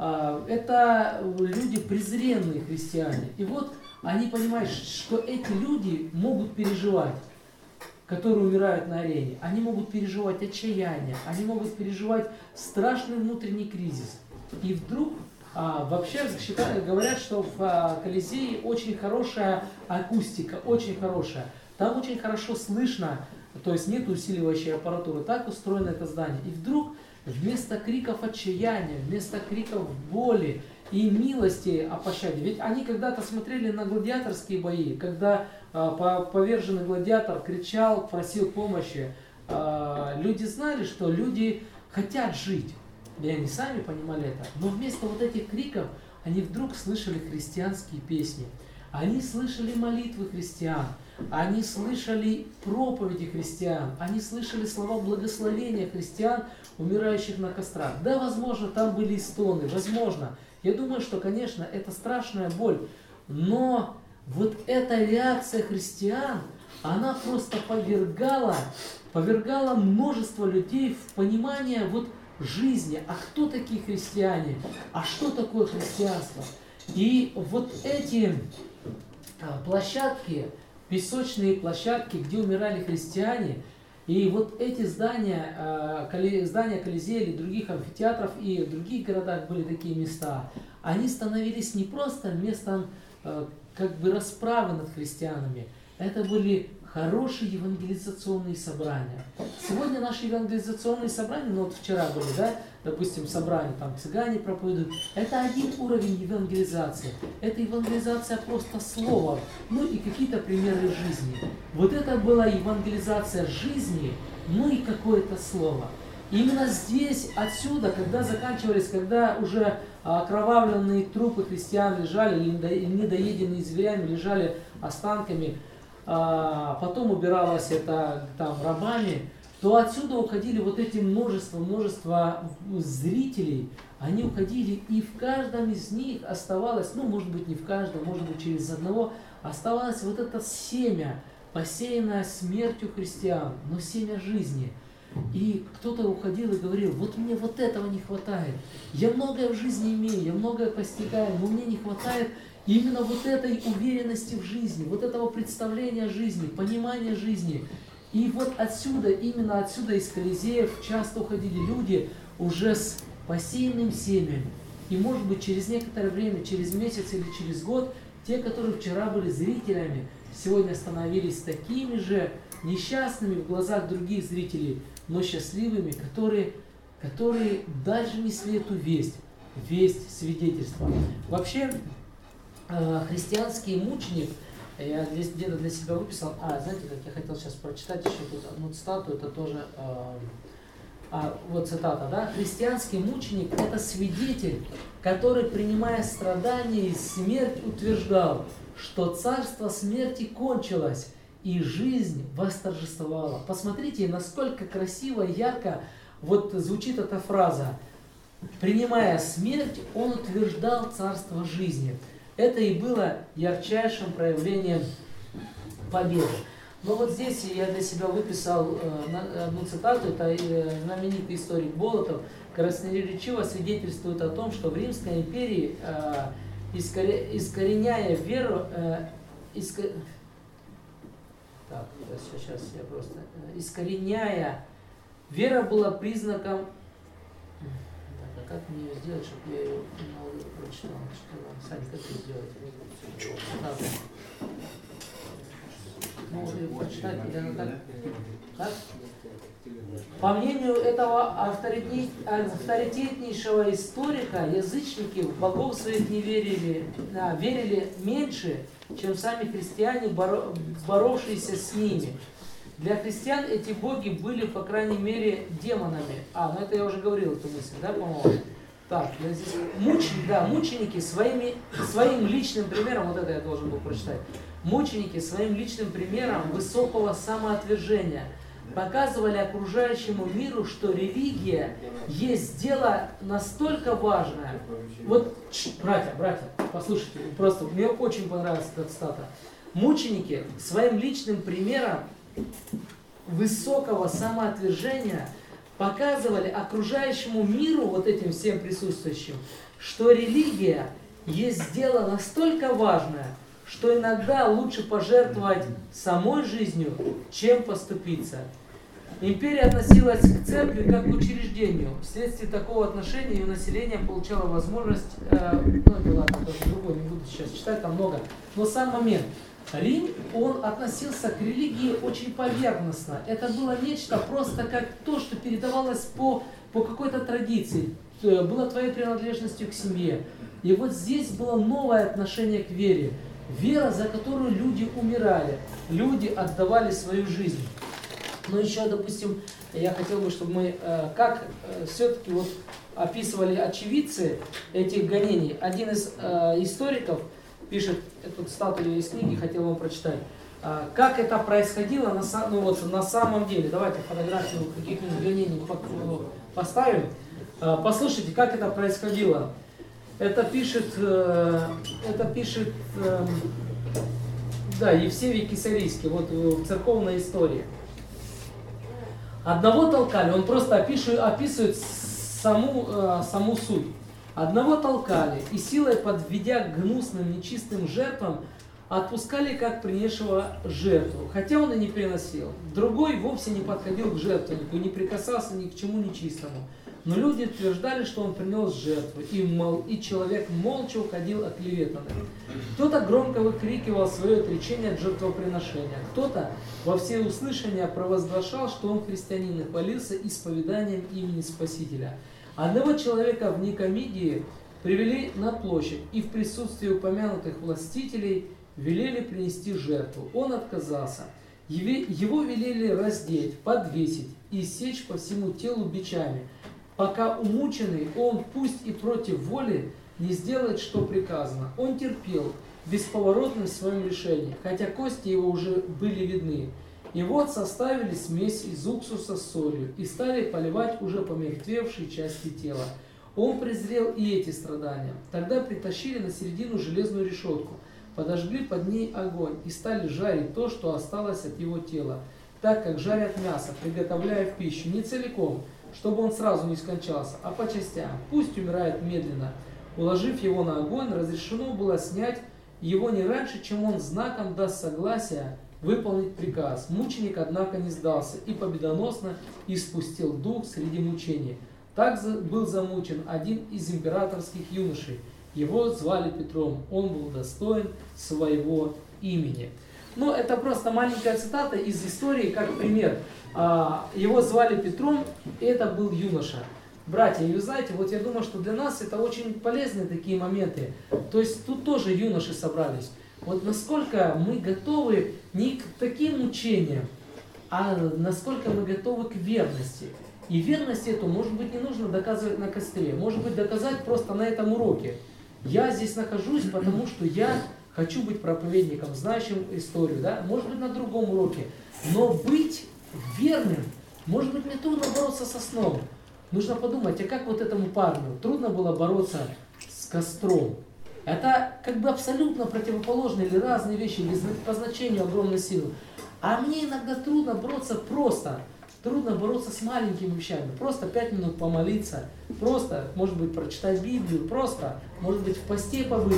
это люди презренные христиане. И вот они понимают, что эти люди могут переживать, которые умирают на арене. Они могут переживать отчаяние, они могут переживать страшный внутренний кризис. И вдруг, вообще говорят, что в Колизее очень хорошая акустика, очень хорошая. Там очень хорошо слышно, то есть нет усиливающей аппаратуры. Так устроено это здание. И вдруг вместо криков отчаяния, вместо криков боли и милости о пощаде. Ведь они когда-то смотрели на гладиаторские бои, когда поверженный гладиатор кричал, просил помощи. Люди знали, что люди хотят жить. И они сами понимали это. Но вместо вот этих криков они вдруг слышали христианские песни. Они слышали молитвы христиан, они слышали проповеди христиан, они слышали слова благословения христиан, умирающих на кострах. Да, возможно, там были и стоны, возможно. Я думаю, что, конечно, это страшная боль, но вот эта реакция христиан, она просто повергала множество людей в понимание вот жизни, а кто такие христиане, а что такое христианство. И вот эти площадки, песочные площадки, где умирали христиане, и вот эти здания Колизея или других амфитеатров и в других городах были такие места, они становились не просто местом как бы расправы над христианами, это были хорошие евангелизационные собрания. Сегодня наши евангелизационные собрания, ну вот вчера были, да, допустим, собрания, там цыгане проповедуют, это один уровень евангелизации. Это евангелизация просто слова, ну и какие-то примеры жизни. Вот это была евангелизация жизни, ну и какое-то слово. Именно здесь, отсюда, когда уже окровавленные трупы христиан лежали, или недоеденные зверями лежали останками, потом убиралось это там рабами, то отсюда уходили вот эти множество зрителей, они уходили, и в каждом из них оставалось, ну может быть не в каждом, может быть через одного, оставалось вот это семя, посеянное смертью христиан, но семя жизни. И кто-то уходил и говорил, вот мне вот этого не хватает, я многое в жизни имею, я многое постигаю, но мне не хватает именно вот этой уверенности в жизни, вот этого представления жизни, понимания жизни. И вот отсюда, именно отсюда из Колизеев часто уходили люди уже с посеянным семенем. И может быть через некоторое время, через месяц или через год, те, которые вчера были зрителями, сегодня становились такими же несчастными в глазах других зрителей, но счастливыми, которые дальше несли эту весть свидетельства. Вообще, христианский мученик, я здесь где-то для себя выписал, знаете, как я хотел сейчас прочитать еще тут одну цитату, это тоже, вот цитата, да, христианский мученик – это свидетель, который, принимая страдания и смерть, утверждал, что царство смерти кончилось, и жизнь восторжествовала. Посмотрите, насколько красиво и ярко вот звучит эта фраза. Принимая смерть, он утверждал царство жизни. Это и было ярчайшим проявлением победы. Но вот здесь я для себя выписал одну цитату, это знаменитый историк Болотов, красноречиво свидетельствует о том, что в Римской империи, искореняя веру, искореняя, вера была признаком. Так, а как мне ее сделать, чтобы я ее прочитал? Сами как ее сделать? Можно ее прочитать, или она так? Так? По мнению этого авторитетнейшего историка, язычники в богов своих не верили, верили меньше, чем сами христиане, боровшиеся с ними. Для христиан эти боги были, по крайней мере, демонами. Ну это я уже говорил эту мысль, да, по-моему? Так, я здесь... Мученики своим личным примером, вот это я должен был прочитать, мученики своим личным примером высокого самоотвержения показывали окружающему миру, что религия есть дело настолько важное. Вот, братья, послушайте, просто мне очень понравилась эта цитата. Мученики своим личным примером высокого самоотвержения показывали окружающему миру, вот этим всем присутствующим, что религия есть дело настолько важное, что иногда лучше пожертвовать самой жизнью, чем поступиться. Империя относилась к церкви как к учреждению. Вследствие такого отношения ее население получало возможность, это ладно, тоже другое, не буду сейчас читать, там много. Но сам момент. Рим, он относился к религии очень поверхностно. Это было нечто просто как то, что передавалось по какой-то традиции. Было твоей принадлежностью к семье. И вот здесь было новое отношение к вере. Вера, за которую люди умирали. Люди отдавали свою жизнь. Но еще, допустим, я хотел бы, чтобы мы все-таки вот описывали очевидцы этих гонений. Один из историков пишет эту статую из книги, хотел вам прочитать. Как это происходило на самом деле. Давайте фотографию каких-нибудь гонений поставим. Послушайте, как это происходило. Это пишет Евсевий Кесарийский, вот в церковной истории. Одного толкали, он просто описывает саму суть. Одного толкали и силой, подведя к гнусным, нечистым жертвам, отпускали как принесшего жертву, хотя он и не приносил. Другой вовсе не подходил к жертвеннику, не прикасался ни к чему нечистому. Но люди утверждали, что он принес жертву, и человек молча уходил оклеветанным. Кто-то громко выкрикивал свое отречение от жертвоприношения, кто-то во всеуслышание провозглашал, что он христианин, и хвалился исповеданием имени Спасителя. Одного человека в Никомидии привели на площадь, и в присутствии упомянутых властителей велели принести жертву. Он отказался. Его велели раздеть, подвесить и сечь по всему телу бичами, пока умученный он, пусть и против воли, не сделает, что приказано. Он терпел, бесповоротным в своем решении, хотя кости его уже были видны. И вот составили смесь из уксуса с солью и стали поливать уже помертвевшие части тела. Он презрел и эти страдания. Тогда притащили на середину железную решетку, подожгли под ней огонь и стали жарить то, что осталось от его тела, так как жарят мясо, приготовляя в пищу не целиком, чтобы он сразу не скончался, а по частям. Пусть умирает медленно. Уложив его на огонь, разрешено было снять его не раньше, чем он знаком даст согласие выполнить приказ. Мученик, однако, не сдался и победоносно испустил дух среди мучений. Так был замучен один из императорских юношей. Его звали Петром. Он был достоин своего имени. Но это просто маленькая цитата из истории, как пример. Его звали Петром, и это был юноша. Братья, и вы знаете, вот я думаю, что для нас это очень полезные такие моменты. То есть тут тоже юноши собрались. Вот насколько мы готовы не к таким мучениям, а насколько мы готовы к верности. И верность эту, может быть, не нужно доказывать на костре. Может быть, доказать просто на этом уроке. Я здесь нахожусь, потому что я хочу быть проповедником, знающим историю. Да? Может быть, на другом уроке. Но быть верным, может быть, мне трудно бороться со сном. Нужно подумать, а как вот этому парню трудно было бороться с костром? Это как бы абсолютно противоположные или разные вещи, или по значению огромной силы. А мне иногда трудно бороться просто. Трудно бороться с маленькими вещами. Просто 5 минут помолиться, просто, может быть, прочитать Библию, просто, может быть, в посте побыть.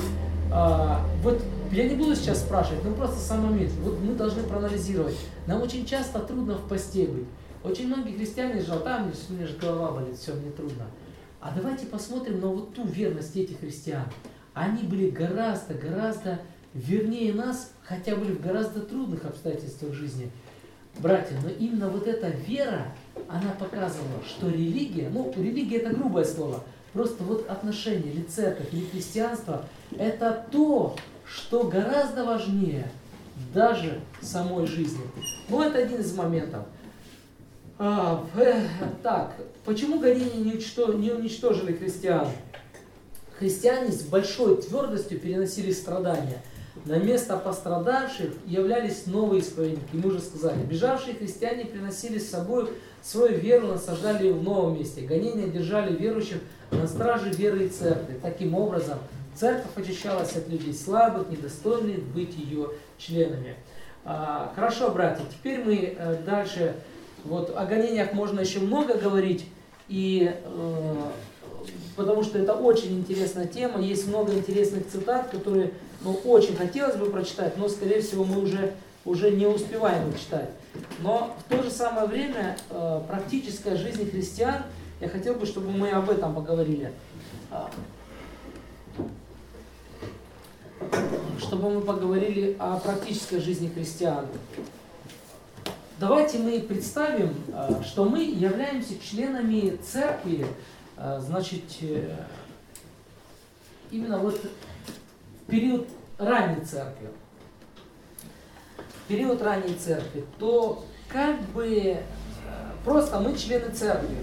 Вот я не буду сейчас спрашивать, но просто сам момент. Вот мы должны проанализировать. Нам очень часто трудно в посте быть. Очень многие христиане жалуются, там у меня же голова болит, все, мне трудно. А давайте посмотрим на вот ту верность этих христиан. Они были гораздо вернее нас, хотя были в гораздо трудных обстоятельствах жизни. Братья, но именно вот эта вера, она показывала, что религия, религия это грубое слово, просто вот отношения, или церковь, или христианство, это то, что гораздо важнее даже самой жизни. Это один из моментов. Так, почему гонения не уничтожили христиан? Христиане с большой твердостью переносили страдания. На место пострадавших являлись новые исповедники. Мы уже сказали, бежавшие христиане приносили с собой свою веру, насаждали ее в новом месте. Гонения держали верующих на страже веры и церкви. Таким образом, церковь очищалась от людей слабых, недостойных быть ее членами. Хорошо, братья, теперь мы дальше. Вот о гонениях можно еще много говорить, потому что это очень интересная тема. Есть много интересных цитат, которые очень хотелось бы прочитать, но, скорее всего, мы уже не успеваем их читать. Но в то же самое время практическая жизнь христиан, я хотел бы, чтобы мы об этом поговорили. Чтобы мы поговорили о практической жизни христиан. Давайте мы представим, что мы являемся членами церкви, значит, именно вот в период ранней церкви. В период ранней церкви, то как бы просто мы члены церкви.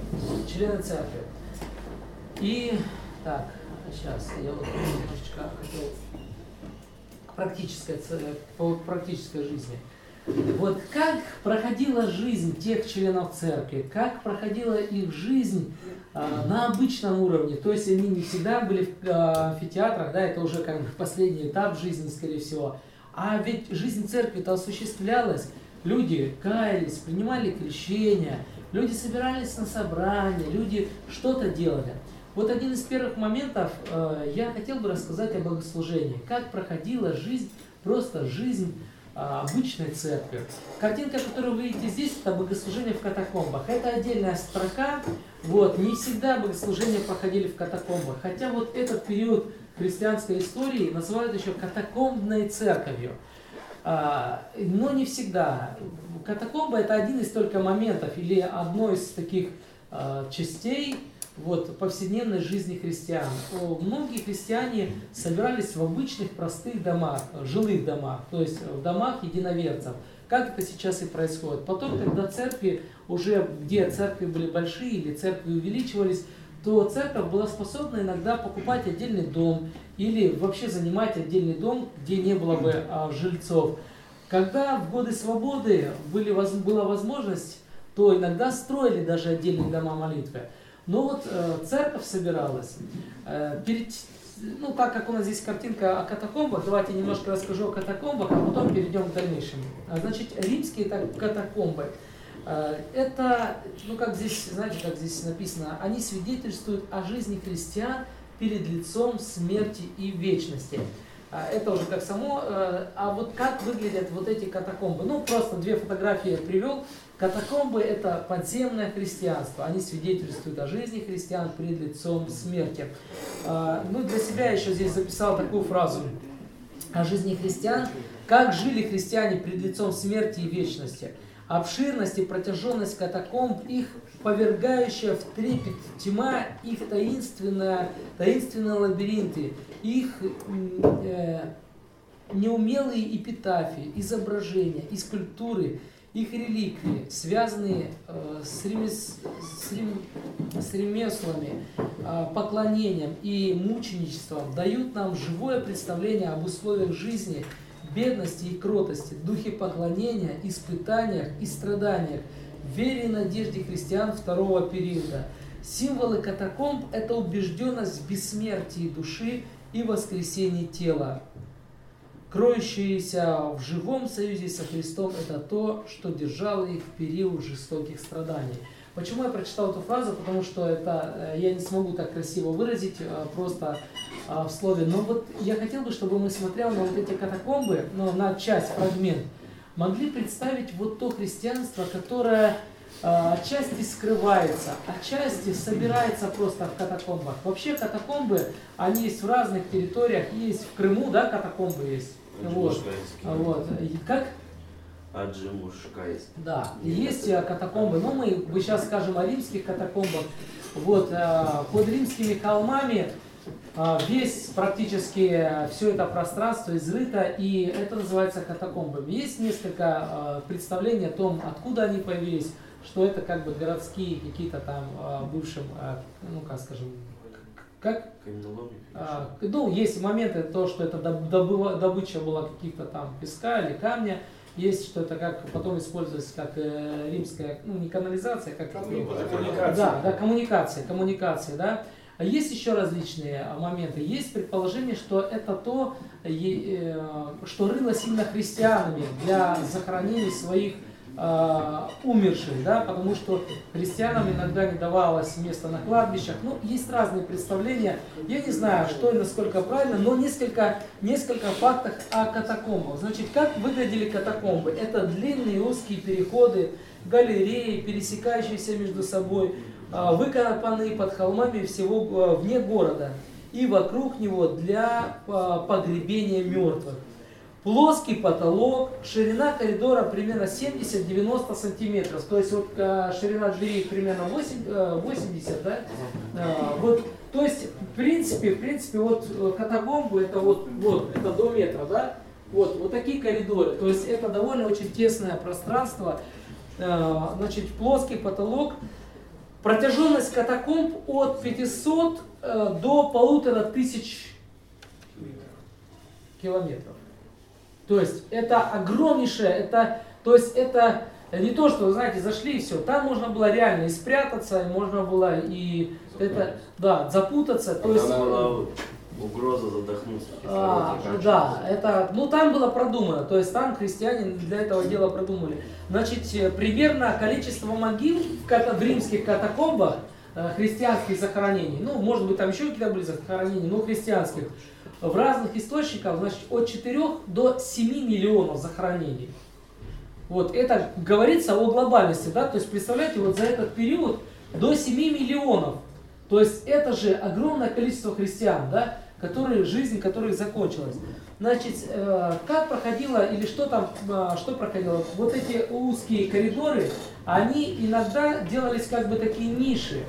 И так, сейчас я вот немножечко хотел по практической жизни. Вот как проходила жизнь тех членов церкви, как проходила их жизнь на обычном уровне, то есть они не всегда были в амфитеатрах, да, это уже как бы последний этап жизни, скорее всего, а ведь жизнь церкви-то осуществлялась, люди каялись, принимали крещение, люди собирались на собрания, люди что-то делали. Вот один из первых моментов я хотел бы рассказать о богослужении, как проходила жизнь, просто жизнь обычной церкви. Картинка, которую вы видите здесь, это богослужение в катакомбах. Это отдельная строка. Вот, не всегда богослужения проходили в катакомбах. Хотя вот этот период христианской истории называют еще катакомбной церковью. Но не всегда. Катакомба это один из только моментов или одной из таких частей вот, повседневной жизни христиан. Многие христиане собирались в обычных простых домах, жилых домах, то есть в домах единоверцев. Как это сейчас и происходит. Потом, когда церкви уже, где церкви были большие или церкви увеличивались, то церковь была способна иногда покупать отдельный дом или вообще занимать отдельный дом, где не было бы жильцов. Когда в годы свободы была возможность, то иногда строили даже отдельные дома молитвы. Но вот церковь собиралась. Так как у нас здесь картинка о катакомбах, давайте немножко расскажу о катакомбах, а потом перейдем к дальнейшему. Значит, римские катакомбы. Это, как здесь, знаете, как здесь написано, они свидетельствуют о жизни христиан перед лицом смерти и вечности. Это уже как само. А вот как выглядят вот эти катакомбы? Просто две фотографии я привел. Катакомбы – это подземное христианство. Они свидетельствуют о жизни христиан перед лицом смерти. Для себя я еще здесь записал такую фразу о жизни христиан. Как жили христиане перед лицом смерти и вечности. Обширность и протяженность катакомб, их повергающая в трепет тьма, их таинственные лабиринты, их неумелые эпитафии, изображения и скульптуры, их реликвии, связанные с ремеслами, поклонением и мученичеством, дают нам живое представление об условиях жизни, бедности и кротости, духе поклонения, испытаниях и страданиях, вере и надежде христиан второго периода. Символы катакомб – это убежденность в бессмертии души и воскресении тела. Кроющиеся в живом союзе со Христом – это то, что держало их в период жестоких страданий. Почему я прочитал эту фразу? Потому что это я не смогу так красиво выразить просто в слове. Но вот я хотел бы, чтобы мы, смотря на вот эти катакомбы, на часть, фрагмент, могли представить вот то христианство, которое отчасти скрывается, отчасти собирается просто в катакомбах. Вообще катакомбы, они есть в разных территориях, есть в Крыму, да, катакомбы есть. Вот. Как? Аджимушкайский. Да, есть катакомбы, но мы сейчас скажем о римских катакомбах. Вот, под римскими холмами весь практически все это пространство изрыто, и это называется катакомбами. Есть несколько представлений о том, откуда они появились, что это как бы городские какие-то там бывшим, есть моменты, то, что это добыча была каких-то там песка или камня. Есть, что это как потом используется как римская, не канализация, как коммуникация, да. А есть еще различные моменты. Есть предположение, что это то, что рылось именно христианами для захоронения своих умерших, да, потому что христианам иногда не давалось место на кладбищах. Есть разные представления. Я не знаю, что и насколько правильно, но несколько фактов о катакомбах. Значит, как выглядели катакомбы? Это длинные узкие переходы, галереи, пересекающиеся между собой, выкопанные под холмами всего вне города и вокруг него для погребения мертвых. Плоский потолок, ширина коридора примерно 70-90 сантиметров, то есть вот ширина дверей примерно 80, да? То есть в принципе вот катакомбы это это до метра, да? Вот такие коридоры, то есть это довольно очень тесное пространство, значит, плоский потолок, протяженность катакомб от 500 до 1500 километров. То есть это огромнейшее, то есть это не то, что, вы знаете, зашли и все. Там можно было реально и спрятаться, и можно было и это, да, запутаться. То есть, была угроза задохнуться. да, это, ну там было продумано, то есть там христиане для этого дела продумали. Значит, примерно количество могил в римских катакомбах, христианских захоронений, ну, может быть, там еще какие-то были захоронения, но христианских, в разных источниках, значит, от 4 до 7 миллионов захоронений. Вот, это говорится о глобальности, да, то есть, представляете, вот за этот период до 7 миллионов, то есть, это же огромное количество христиан, да, жизнь которых закончилась. Значит, как проходило, или что там, что проходило, вот эти узкие коридоры, они иногда делались как бы такие ниши,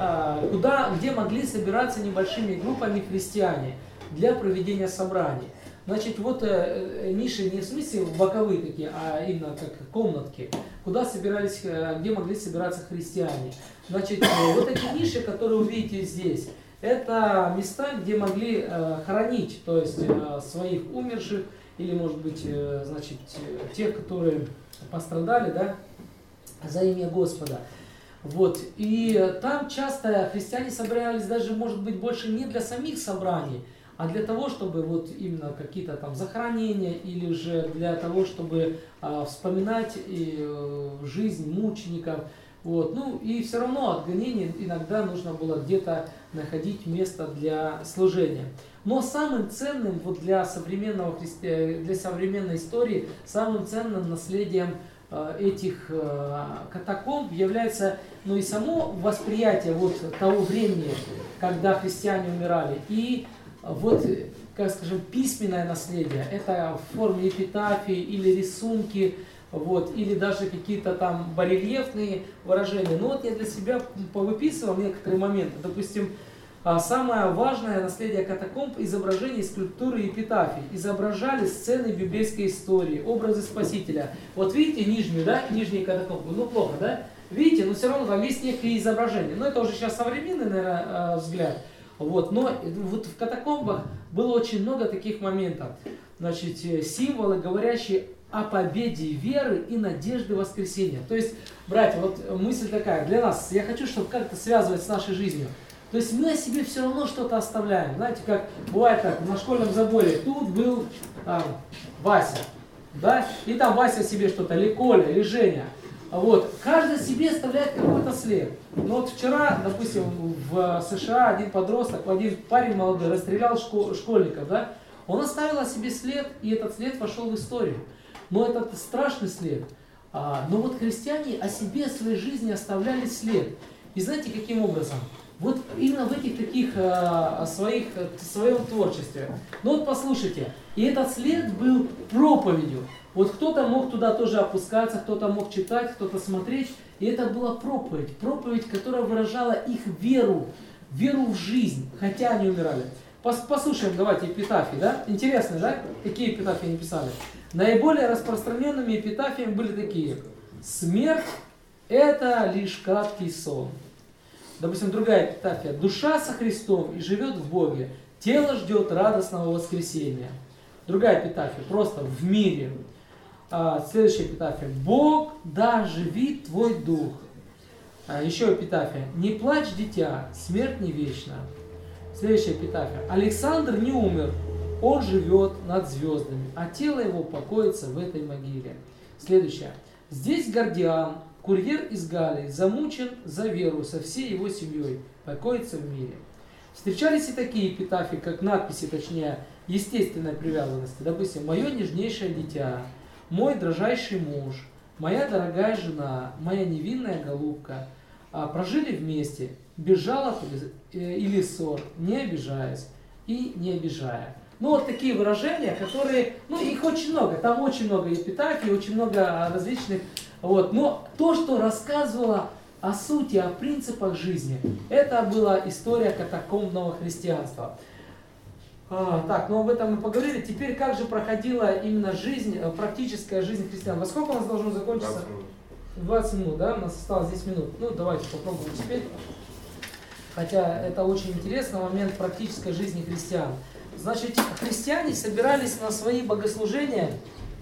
где могли собираться небольшими группами христиане для проведения собраний. Значит, вот ниши не в смысле боковые такие, а именно как комнатки, куда собирались, где могли собираться христиане. Значит, вот эти ниши, которые вы видите здесь, это места, где могли хоронить, то есть своих умерших, или, может быть, значит, тех, которые пострадали, да, за имя Господа. Вот. И там часто христиане собирались даже, может быть, больше не для самих собраний, а для того, чтобы вот именно какие-то там захоронения, или же для того, чтобы вспоминать жизнь мучеников. Вот. Ну и все равно от гонений иногда нужно было где-то находить место для служения. Но самым ценным вот для современной истории, самым ценным наследием этих катакомб является, ну, и само восприятие вот того времени, когда христиане умирали, и вот, как скажем, письменное наследие. Это в форме эпитафии или рисунки, вот, или даже какие-то там барельефные выражения. Но вот я для себя повыписывал некоторые моменты. Допустим, самое важное наследие катакомб — изображение скульптуры и эпитафий. Изображали сцены библейской истории, образы Спасителя. Вот видите нижнюю, да, нижние катакомбы? Ну плохо, да? Видите, но все равно там есть некие изображения. Но это уже сейчас современный, наверное, взгляд. Вот. Но вот в катакомбах было очень много таких моментов. Значит, символы, говорящие о победе веры и надежды воскресения. То есть, братья, вот мысль такая для нас. Я хочу, чтобы как-то связывать с нашей жизнью. То есть мы о себе все равно что-то оставляем. Знаете, как бывает так, на школьном заборе, тут был Вася, да, и там Вася себе что-то, или Коля, или Женя. Вот. Каждый себе оставляет какой-то след. Ну вот вчера, допустим, в США один подросток, один парень молодой расстрелял школьников, да, он оставил о себе след, и этот след вошел в историю. Но это страшный след. Но вот христиане о себе, о своей жизни оставляли след. И знаете, каким образом? Вот именно в этих таких своем творчестве. Ну вот послушайте, и этот след был проповедью. Вот кто-то мог туда тоже опускаться, кто-то мог читать, кто-то смотреть. И это была проповедь, которая выражала их веру в жизнь, хотя они умирали. Послушаем, давайте, эпитафии, да? Интересно, да? Какие эпитафии они писали? Наиболее распространенными эпитафиями были такие. Смерть – это лишь краткий сон. Допустим, другая эпитафия. Душа со Христом и живет в Боге. Тело ждет радостного воскресения. Другая эпитафия. Просто в мире. Следующая эпитафия. Бог да живит твой дух. Еще эпитафия. Не плачь, дитя, смерть не вечна. Следующая эпитафия. Александр не умер, он живет над звездами, а тело его покоится в этой могиле. Следующая. Здесь Гордиан, курьер из Галлии, замучен за веру со всей его семьей, покоится в мире. Встречались и такие эпитафии, как надписи, точнее, естественной привязанности. Допустим, мое нежнейшее дитя, мой дрожайший муж, моя дорогая жена, моя невинная голубка. Прожили вместе, без жалоб или ссор, не обижаясь и не обижая. Ну вот такие выражения, которые, ну их очень много, там очень много эпитафий, очень много различных. Вот. Но то, что рассказывало о сути, о принципах жизни, это была история катакомбного христианства. Так, ну об этом мы поговорили. Теперь как же проходила именно жизнь, практическая жизнь христиан? Во сколько у нас должно закончиться? 20 минут, да? У нас осталось 10 минут. Ну давайте попробуем успеть. Хотя это очень интересный момент практической жизни христиан. Значит, христиане собирались на свои богослужения.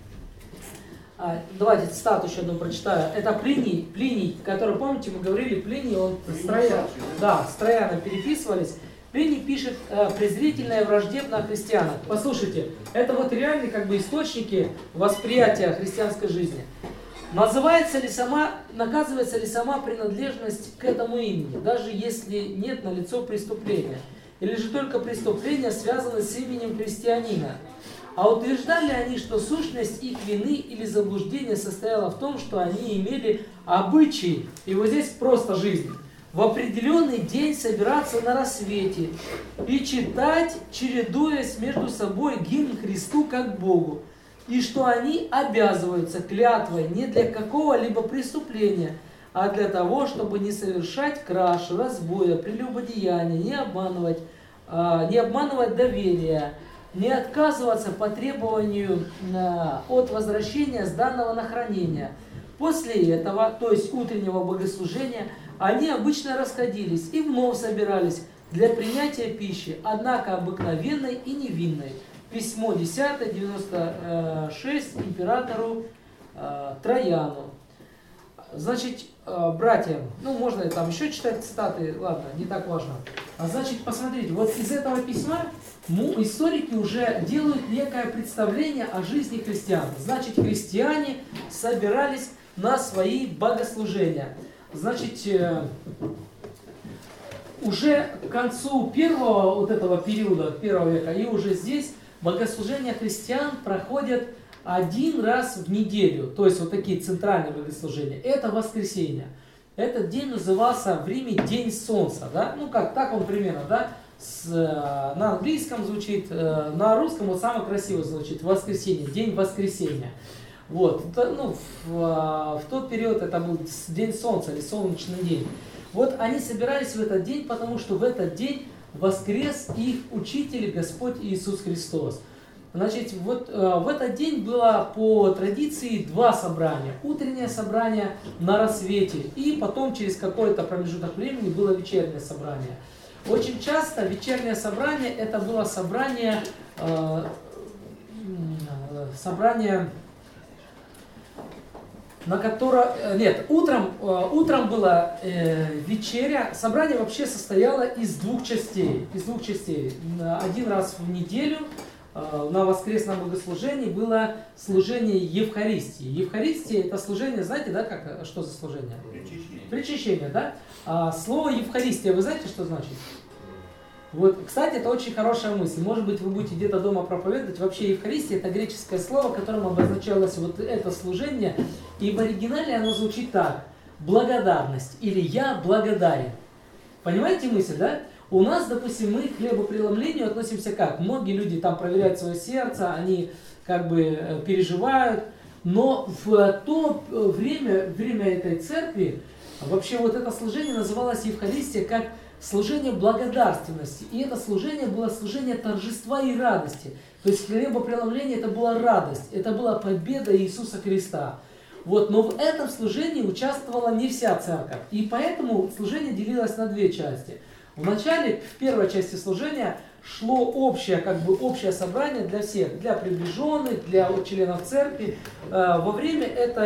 Давайте цитату еще одну прочитаю. Это Плиний, который, помните, мы говорили, Плиний, он с Трояном переписывались. Плиний пишет презрительно и враждебно о христианах. Послушайте, это вот реальные как бы источники восприятия христианской жизни. Наказывается ли сама принадлежность к этому имени, даже если нет налицо преступления? Или же только преступления связаны с именем христианина? А утверждали они, что сущность их вины или заблуждения состояла в том, что они имели обычай, и вот здесь просто жизнь, в определенный день собираться на рассвете и читать, чередуясь между собой гимн Христу как Богу, и что они обязываются клятвой не для какого-либо преступления, а для того, чтобы не совершать краж, разбоя, прелюбодеяния, не обманывать доверия, не отказываться по требованию от возвращения сданного на хранение. После этого, то есть утреннего богослужения, они обычно расходились и вновь собирались для принятия пищи, однако обыкновенной и невинной. Письмо 10, 96 императору Трояну. Значит, братья, можно там еще читать цитаты, ладно, не так важно. Значит, посмотрите, вот из этого письма историки уже делают некое представление о жизни христиан. Значит, христиане собирались на свои богослужения. Значит, уже к концу первого вот этого периода, первого века, и уже здесь богослужения христиан проходят один раз в неделю. То есть вот такие центральные богослужения. Это воскресенье. Этот день назывался в Риме День Солнца. Да? Так он примерно, да? На английском звучит, на русском вот самое красиво звучит. Воскресенье, День Воскресения. Вот. В тот период это был День Солнца или Солнечный день. Вот они собирались в этот день, потому что в этот день воскрес их Учитель Господь Иисус Христос. Значит, вот в этот день было по традиции два собрания. Утреннее собрание на рассвете и потом через какой-то промежуток времени было вечернее собрание. Очень часто вечернее собрание это было собрание на которое... утром была вечеря. Собрание вообще состояло из двух частей. Один раз в неделю на воскресном богослужении было служение Евхаристии. Евхаристия это служение, знаете, да, что за служение? Причащение, да? Слово Евхаристия, вы знаете, что значит? Вот, кстати, это очень хорошая мысль. Может быть, вы будете где-то дома проповедовать. Вообще, Евхаристия – это греческое слово, которым обозначалось вот это служение. И в оригинале оно звучит так. Благодарность или «я благодарен». Понимаете мысль, да? У нас, допустим, мы к хлебопреломлению относимся как? Многие люди там проверяют свое сердце, они как бы переживают. Но в то время этой церкви, вообще вот это служение называлось Евхаристия как служение благодарственности. И это служение было служение торжества и радости. То есть хлебопреломление это была радость, это была победа Иисуса Христа. Вот, но в этом служении участвовала не вся церковь. И поэтому служение делилось на две части. Вначале, в первой части служения, шло общее собрание для всех, для приближенных, для членов церкви. Во время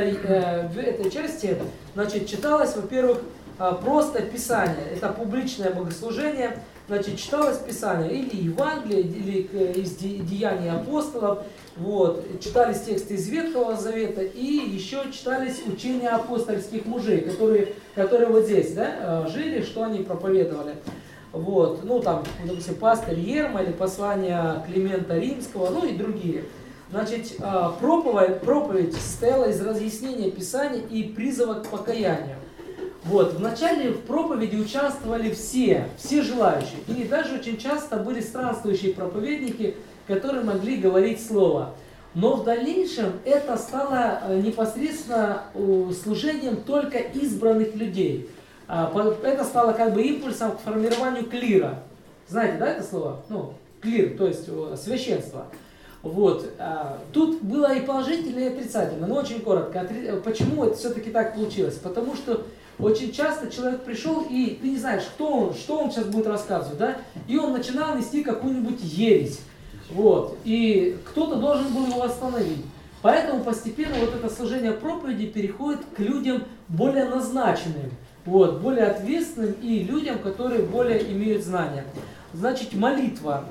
этой части, значит, читалось, во-первых, просто Писание. Это публичное богослужение. Значит, читалось Писание или Евангелие, или из Деяний апостолов. Вот. Читались тексты из Ветхого Завета и еще читались учения апостольских мужей, которые вот здесь, да, жили, что они проповедовали. Вот. Допустим, пастырь Ерма или послание Климента Римского, и другие. Значит, проповедь состояла из разъяснения Писания и призыва к покаянию. Вот. Вначале в проповеди участвовали все желающие. И даже очень часто были странствующие проповедники, которые могли говорить слово. Но в дальнейшем это стало непосредственно служением только избранных людей. Это стало как бы импульсом к формированию клира. Знаете, да, это слово? Клир, то есть священство. Вот. Тут было и положительное, и отрицательное, но очень коротко. Почему это все-таки так получилось? Потому что очень часто человек пришел, и ты не знаешь, что он сейчас будет рассказывать, да? И он начинал нести какую-нибудь ересь. Вот. И кто-то должен был его остановить. Поэтому постепенно вот это служение проповеди переходит к людям более назначенным, вот, более ответственным и людям, которые более имеют знания. Значит, молитва.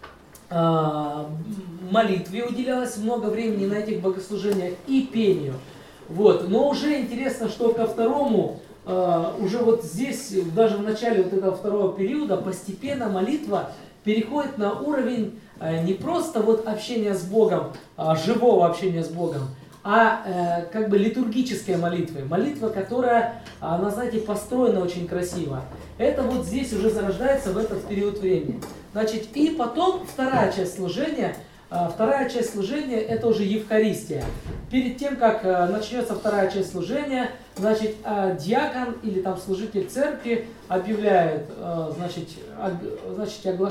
Молитве уделялось много времени на этих богослужениях и пению. Вот. Но уже интересно, что ко второму, уже вот здесь, даже в начале вот этого второго периода, постепенно молитва переходит на уровень не просто вот общения с Богом, живого общения с Богом, а как бы литургической молитвы. Молитва, которая, она, знаете, построена очень красиво. Это вот здесь уже зарождается в этот период времени. Значит, и потом вторая часть служения это уже Евхаристия. Перед тем, как начнется вторая часть служения, значит, диакон или там служитель церкви объявляет, значит, оглашает